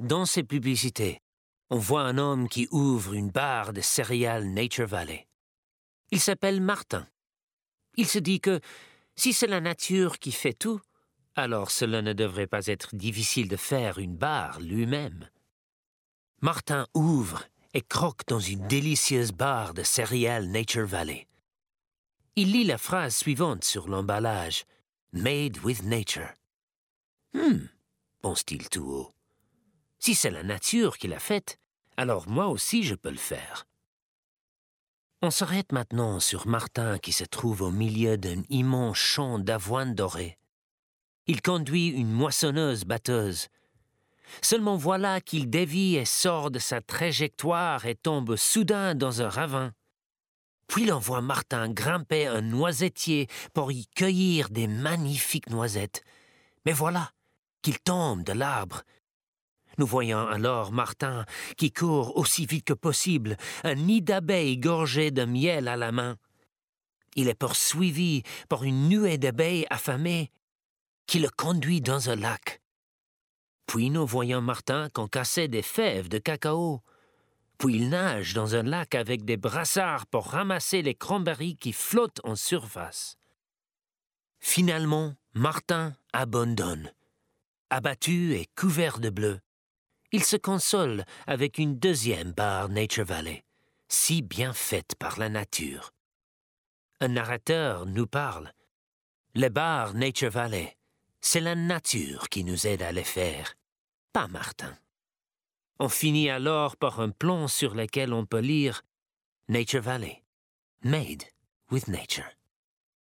dans ces publicités, on voit un homme qui ouvre une barre de céréales Nature Valley. Il s'appelle Martin. Il se dit que si c'est la nature qui fait tout, alors cela ne devrait pas être difficile de faire une barre lui-même. Martin ouvre et croque dans une délicieuse barre de céréales Nature Valley. Il lit la phrase suivante sur l'emballage, « Made with nature ». Pense-t-il tout haut. Si c'est la nature qui l'a faite, alors moi aussi je peux le faire. On s'arrête maintenant sur Martin qui se trouve au milieu d'un immense champ d'avoine dorée. Il conduit une moissonneuse-batteuse. Seulement voilà qu'il dévie et sort de sa trajectoire et tombe soudain dans un ravin. Puis l'on voit Martin grimper un noisetier pour y cueillir des magnifiques noisettes. Mais voilà qu'il tombe de l'arbre. Nous voyons alors Martin qui court aussi vite que possible, un nid d'abeilles gorgé de miel à la main. Il est poursuivi par une nuée d'abeilles affamées qui le conduit dans un lac. Puis nous voyons Martin concasser des fèves de cacao. Puis il nage dans un lac avec des brassards pour ramasser les cranberries qui flottent en surface. Finalement, Martin abandonne. Abattu et couvert de bleu, il se console avec une deuxième barre Nature Valley, si bien faite par la nature. Un narrateur nous parle. Les barres Nature Valley, c'est la nature qui nous aide à les faire, pas Martin. On finit alors par un plan sur lequel on peut lire Nature Valley, made with nature.